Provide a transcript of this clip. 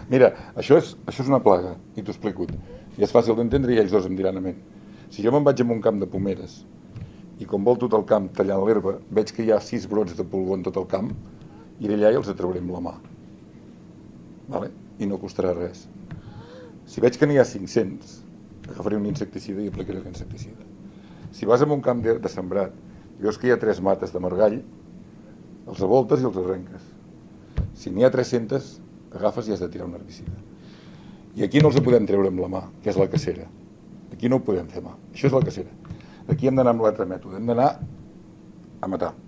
Mira, això és una plaga, i t'ho explico. I és fàcil d'entendre i ells dos em diran amén. Si jo me'n vaig a un camp de pomeres i com vol tot el camp tallant l'herba, veig que hi ha 6 brots de pulgó en tot el camp, iré allà i els atrauré amb la mà. Vale? I no costarà res. Si veig que n'hi ha 500, agafaré un insecticida i aplicaré l'insecticida. Si vas a un camp de sembrat i veus que hi ha 3 mates de margall, els avoltes i els arrenques. Si n'hi ha 300, agafes i has de tirar un herbicida. I aquí no els podem treure amb la mà, que és la cacera. Aquí no ho podem fer mà. Això és la cacera. Aquí hem d'anar amb l'altre mètode. Hem d'anar a matar.